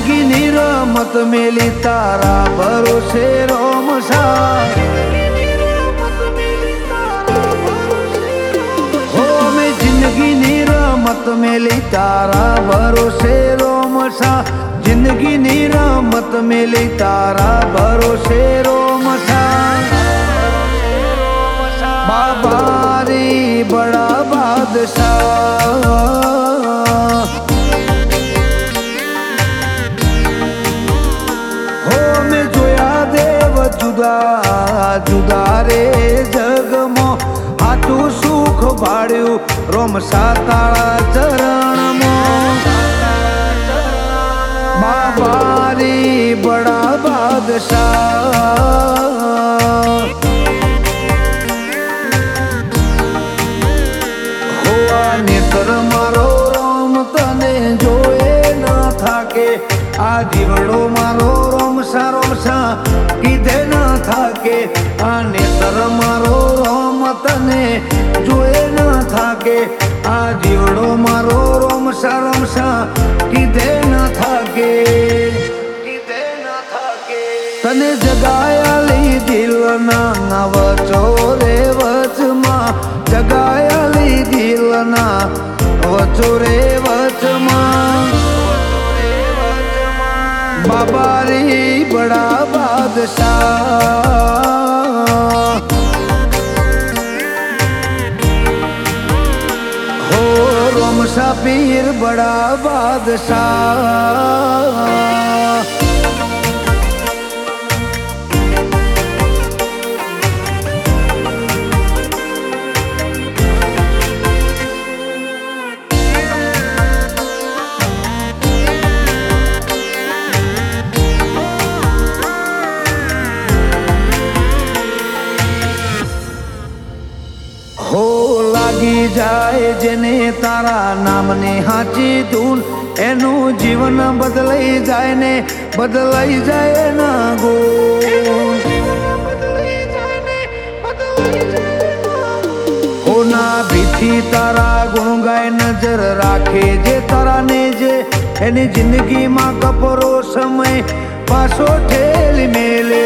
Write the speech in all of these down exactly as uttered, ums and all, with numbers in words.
જિંદગીની રમત મેલી તારા ભરોસે રોમસા હો મેં જિંદગીની રમત મેલી તારા ભરોસે રોમસા જિંદગીની રમત મેલી તારા ભરોસે રોમસા બાબારી બડા બાદશાહ હો મેં જોયા દેવ જુદા જુદા રે જગમાં હાથું સુખ ભાડ્યું રોમસા તારા ચરણમાં બાબારી બડા બાદશાહ નેત્ર મારો રોમ તને જોએ ન થાકે આ જીવડો મારો રોમસા રોમસા કીધે ન થાકે આ નેત્ર મારો રોમ તને જોએ ન થાકે આ જીવડો મારો રોમસા રોમસા કીધે ન થાકે કીધે ન થાકે તને જગાયાલી દિલના વચો રે વચમાં જગાયાલી દિલના વચો રે વચમાં બાબારી બડા બાદશાહ હો રોમસા પીર બડા બાદશાહ હો લાગી જાય જેને તારા નામને હાચી ધૂન એનું જીવન બદલાઈ જાય ને બદલાઈ જાય ના ગો હો ના ભીથી તારા ગુણ ગાય નજર રાખે જે તારા ને જે એની જિંદગીમાં કપરો સમય પાછો ઠેલી મેલે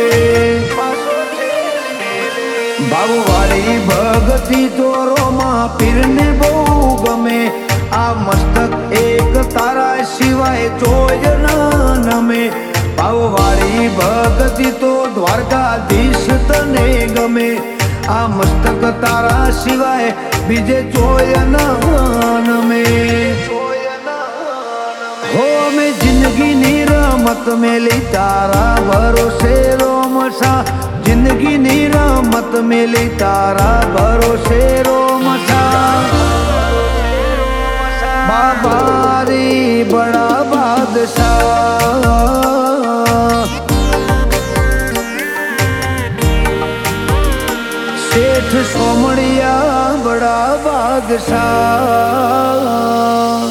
ભાવવાળી ભગતી તો રોમા પીરને બહુ ગમે આ મસ્તક એક તારા સિવાય જોય ન નમે ભાવવાળી ભગતી તો દ્વારકાધીશ તને ગમે આ મસ્તક તારા સિવાય બીજે જોય ન નમે હો મેં જિંદગીની રમત મેલી તારા ભરોસે રોમસા જિંદગીની રમત મેલી તારા ભરોસે રોમસા બાબારી બડા બાદશાહ શેઠ સોમણિયા બડા બાદશાહ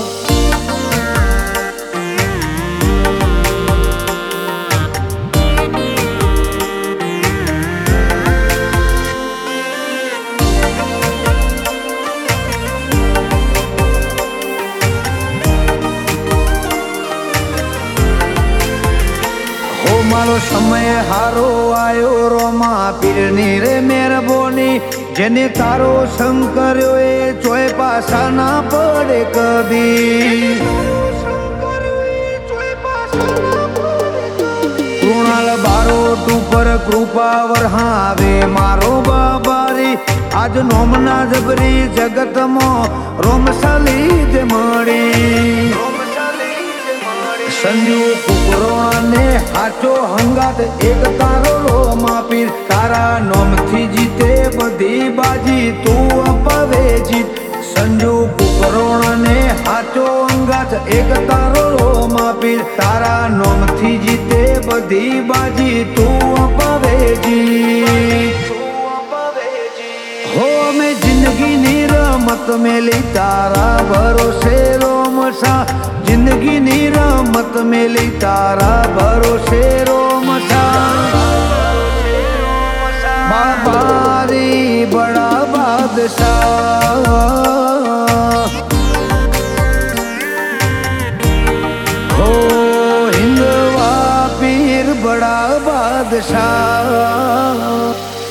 મારો સમય હારો આયો રોમા પીરની રે મહેરબાની જેને તારો સંગ કર્યો એ ચોય પાછા ના પડે કદી કૃણાલ બારોટ ઉપર કૃપા વરહાવે મારો બાબારી આજ નોમના જબરી જગતમાં રોમસાલી જ મળી સંજુ કુકરોને હાચો હંગાત એક તારો રોમા પીર તારા નોમથી જીતે બધી બાજી તું અપાવે જીત સંજુ કુકરોને હાચો હંગાત એક તારો રોમા પીર તારા નોમથી જીતે બધી બાજી તું અપાવે જીત હો મેં જિંદગીની રમત મેલી તારા ભરોસે રોમસા જિંદગીની રમત મેલી તારા ભરોસે રોમસા બાબારી બડા બાદશાહ હો હિન્દ પાછા